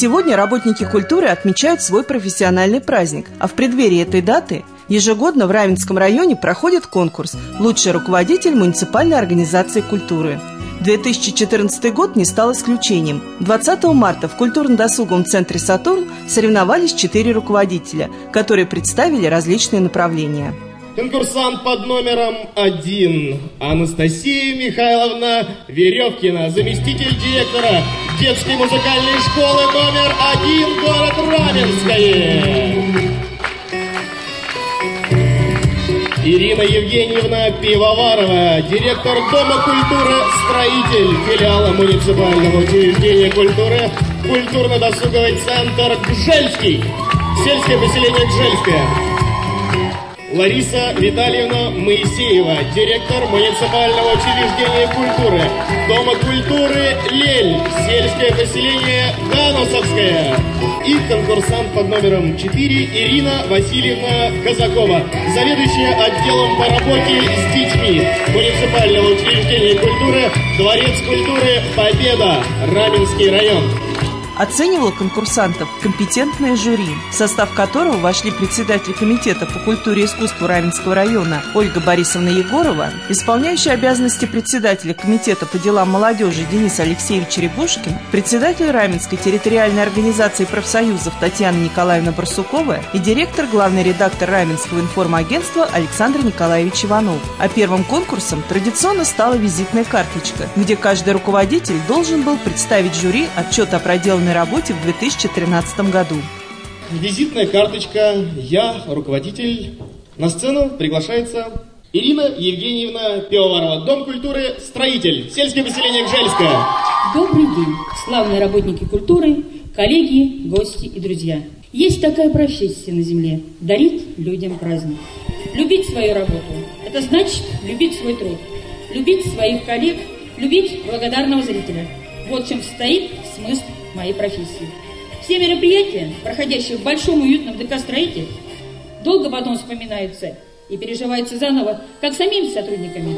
Сегодня работники культуры отмечают свой профессиональный праздник, а в преддверии этой даты ежегодно в Раменском районе проходит конкурс «Лучший руководитель муниципальной организации культуры». 2014 год не стал исключением. 20 марта в культурно-досуговом центре «Сатурн» соревновались 4 руководителя, которые представили различные направления. Конкурсант под номером 1 Анастасия Михайловна Веревкина, заместитель директора детской музыкальной школы номер 1, город Раменское. Ирина Евгеньевна Пивоварова, директор Дома культуры «Строитель», филиала муниципального учреждения культуры, культурно-досуговый центр «Гжельский», сельское поселение Гжельское. Лариса Витальевна Моисеева, директор муниципального учреждения культуры, Дома культуры «Лель», сельское поселение Ганусовское. И конкурсант под номером 4 Ирина Васильевна Казакова, заведующая отделом по работе с детьми муниципального учреждения культуры, Дворец культуры «Победа», Раменский район. Оценивало конкурсантов компетентное жюри, в состав которого вошли председатель комитета по культуре и искусству Раменского района Ольга Борисовна Егорова, исполняющий обязанности председателя комитета по делам молодежи Денис Алексеевич Рябушкин, председатель Раменской территориальной организации профсоюзов Татьяна Николаевна Барсукова и директор, главный редактор Раменского информагентства Александр Николаевич Иванов. А первым конкурсом традиционно стала визитная карточка, где каждый руководитель должен был представить жюри отчет о проделанной работе в 2013 году. Визитная карточка «Я руководитель». На сцену приглашается Ирина Евгеньевна Пивоварова, Дом культуры «Строитель», сельское поселение Гжельское. Добрый день, славные работники культуры, коллеги, гости и друзья. Есть такая профессия на земле – дарить людям праздник. Любить свою работу – это значит любить свой труд, любить своих коллег, любить благодарного зрителя. Вот в чем состоит смысл моей профессии. Все мероприятия, проходящие в большом уютном ДК «Строитель», долго потом вспоминаются и переживаются заново как самими сотрудниками,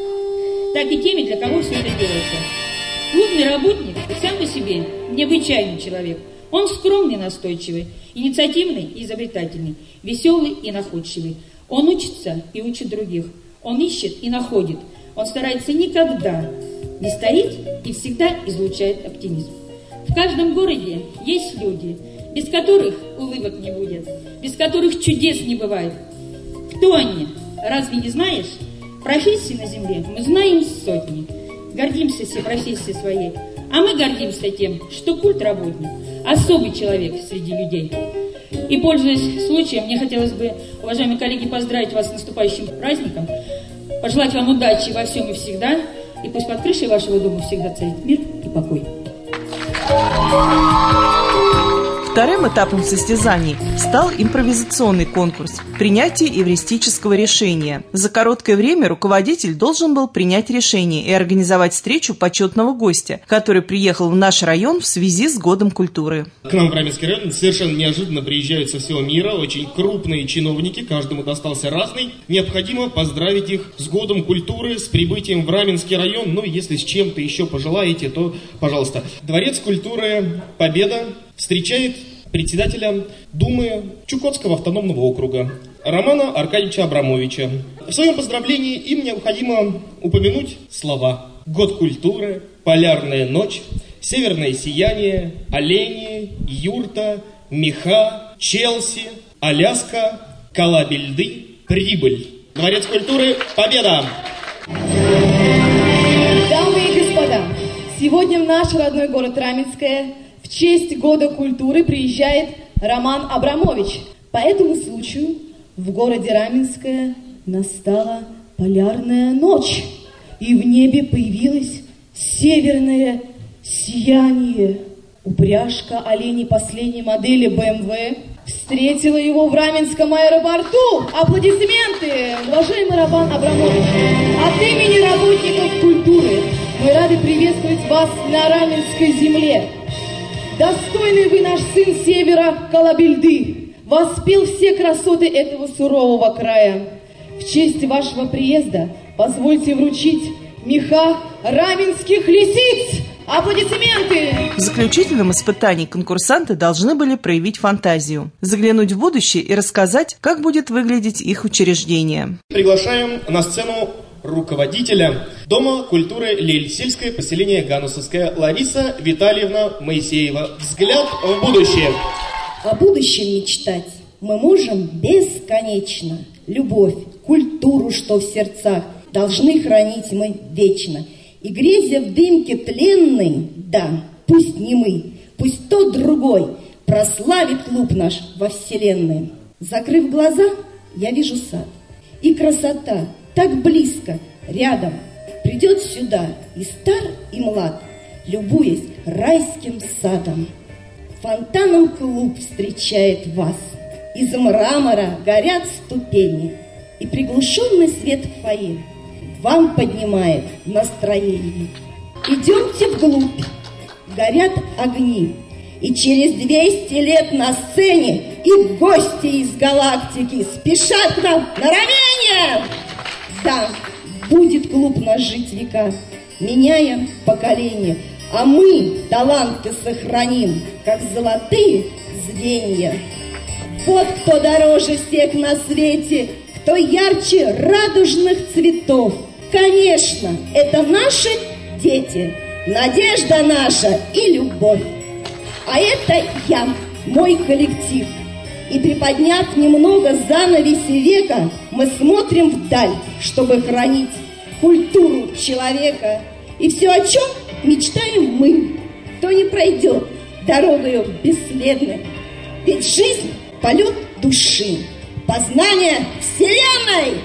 так и теми, для кого все это делается. Клубный работник сам по себе необычайный человек. Он скромный, настойчивый, инициативный и изобретательный, веселый и находчивый. Он учится и учит других. Он ищет и находит. Он старается никогда не стареть и всегда излучает оптимизм. В каждом городе есть люди, без которых улыбок не будет, без которых чудес не бывает. Кто они? Разве не знаешь? Профессии на земле мы знаем сотни. Гордимся всей профессией своей. А мы гордимся тем, что культработник – особый человек среди людей. И, пользуясь случаем, мне хотелось бы, уважаемые коллеги, поздравить вас с наступающим праздником, пожелать вам удачи во всем и всегда, и пусть под крышей вашего дома всегда царит мир и покой. Вторым этапом состязаний стал импровизационный конкурс «Принятие эвристического решения». За короткое время руководитель должен был принять решение и организовать встречу почетного гостя, который приехал в наш район в связи с Годом культуры. К нам в Раменский район совершенно неожиданно приезжают со всего мира очень крупные чиновники, каждому достался разный. Необходимо поздравить их с Годом культуры, с прибытием в Раменский район. Ну, если с чем-то еще пожелаете, то, пожалуйста. Дворец культуры «Победа» встречает председателя Думы Чукотского автономного округа Романа Аркадьевича Абрамовича. В своем поздравлении им необходимо упомянуть слова «Год культуры», «Полярная ночь», «Северное сияние», «Олени», «Юрта», «Меха», «Челси», «Аляска», «Колабельды», «Прибыль». Дворец культуры «Победа». Дамы и господа, сегодня в наш родной город Раменское в честь Года культуры приезжает Роман Абрамович. По этому случаю в городе Раменское настала полярная ночь, и в небе появилось северное сияние. Упряжка оленей последней модели BMW встретила его в Раменском аэропорту. Аплодисменты! Уважаемый Роман Абрамович, от имени работников культуры мы рады приветствовать вас на Раменской земле. Достойный вы наш сын севера Колабельды, воспел все красоты этого сурового края. В честь вашего приезда позвольте вручить меха раменских лисиц Аплодисменты! В заключительном испытании конкурсанты должны были проявить фантазию, заглянуть в будущее и рассказать, как будет выглядеть их учреждение. Приглашаем на сцену руководителя Дома культуры «Лель», сельское поселение Ганусовское, Лариса Витальевна Моисеева. Взгляд в будущее. О будущем мечтать мы можем бесконечно. Любовь, культуру, что в сердцах, должны хранить мы вечно. И грезя в дымке тленной, да, пусть не мы, пусть тот другой прославит клуб наш во вселенной. Закрыв глаза, я вижу сад, и красота так близко, рядом. Придет сюда и стар, и млад, любуясь райским садом. Фонтаном клуб встречает вас, из мрамора горят ступени, и приглушенный свет в фойе вам поднимает настроение. Идемте вглубь, горят огни, и через 200 лет на сцене и гости из галактики спешат к нам на равение. Да, будет клуб наш жить века, меняя поколение, а мы таланты сохраним, как золотые звенья. Вот кто дороже всех на свете, кто ярче радужных цветов. Конечно, это наши дети, надежда наша и любовь. А это я, мой коллектив. И приподняв немного занавеси века, мы смотрим вдаль, чтобы хранить культуру человека. И все, о чем мечтаем мы, кто не пройдет дорогою бесследной. Ведь жизнь — полет души, познание вселенной.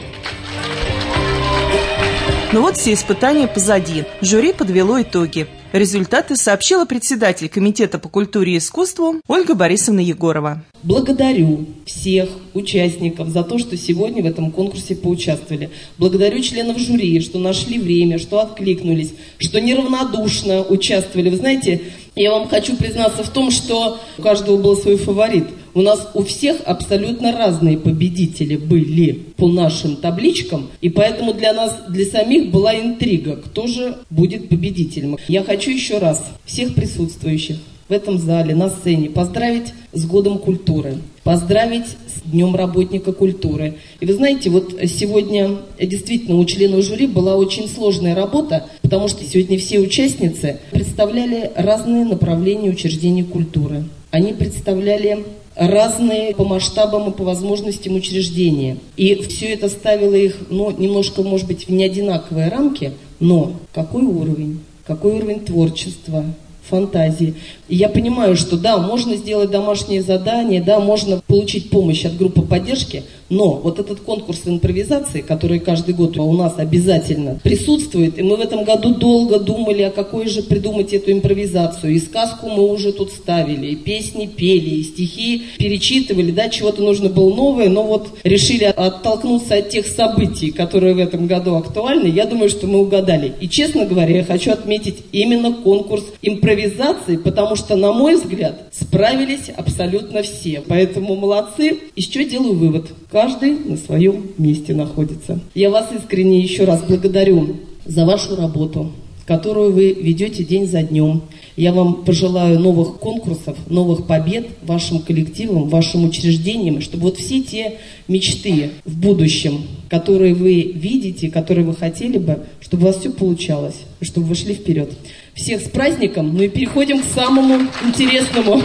Но вот все испытания позади. Жюри подвело итоги. Результаты сообщила председатель Комитета по культуре и искусству Ольга Борисовна Егорова. Благодарю всех участников за то, что сегодня в этом конкурсе поучаствовали. Благодарю членов жюри, что нашли время, что откликнулись, что неравнодушно участвовали. Вы знаете, я вам хочу признаться в том, что у каждого был свой фаворит. У нас у всех абсолютно разные победители были по нашим табличкам, и поэтому для нас, для самих была интрига, кто же будет победителем. Я хочу еще раз всех присутствующих в этом зале, на сцене, поздравить с Годом культуры, поздравить с Днем работника культуры. И вы знаете, вот сегодня действительно у членов жюри была очень сложная работа, потому что сегодня все участницы представляли разные направления учреждений культуры. Они представляли разные по масштабам и по возможностям учреждения. И все это ставило их, немножко, может быть, в неодинаковые рамки, но какой уровень творчества, фантазии. И я понимаю, что да, можно сделать домашнее задание, да, можно получить помощь от группы поддержки, но вот этот конкурс импровизации, который каждый год у нас обязательно присутствует, и мы в этом году долго думали, а какой же придумать эту импровизацию. И сказку мы уже тут ставили, и песни пели, и стихи перечитывали, да, чего-то нужно было новое, но вот решили оттолкнуться от тех событий, которые в этом году актуальны. Я думаю, что мы угадали. И, честно говоря, я хочу отметить именно конкурс импровизации, потому что, на мой взгляд, справились абсолютно все. Поэтому молодцы. Еще делаю вывод. Каждый на своем месте находится. Я вас искренне еще раз благодарю за вашу работу, которую вы ведете день за днем. Я вам пожелаю новых конкурсов, новых побед вашим коллективам, вашим учреждениям, чтобы вот все те мечты в будущем, которые вы видите, которые вы хотели бы, чтобы у вас все получалось, чтобы вы шли вперед. Всех с праздником, ну и переходим к самому интересному.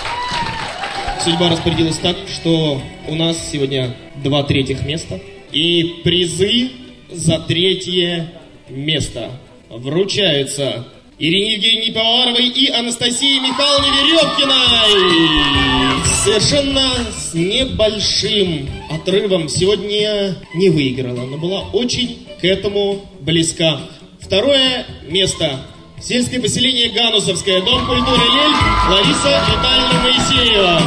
Судьба распорядилась так, что у нас сегодня 2 третьих места. И призы за 3 место вручаются Ирине Евгеньевне Поваровой и Анастасии Михайловне Веревкиной. Совершенно с небольшим отрывом сегодня не выиграла, но была очень к этому близка. 2 место. Сельское поселение Ганусовское, Дом культуры «Лель», Лариса Витальевна Моисеева.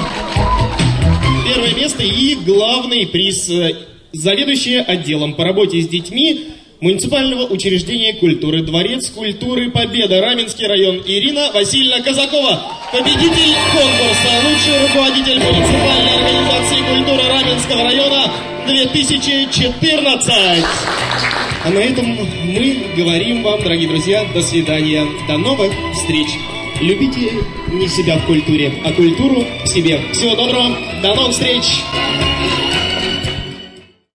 1 место и главный приз. Заведующая отделом по работе с детьми муниципального учреждения культуры «Дворец культуры Победа», Раменский район, Ирина Васильевна Казакова. Победитель конкурса, лучший руководитель муниципальной организации культуры Раменского района 2014. А на этом мы говорим вам, дорогие друзья, до свидания. До новых встреч. Любите не себя в культуре, а культуру в себе. Всего доброго. До новых встреч.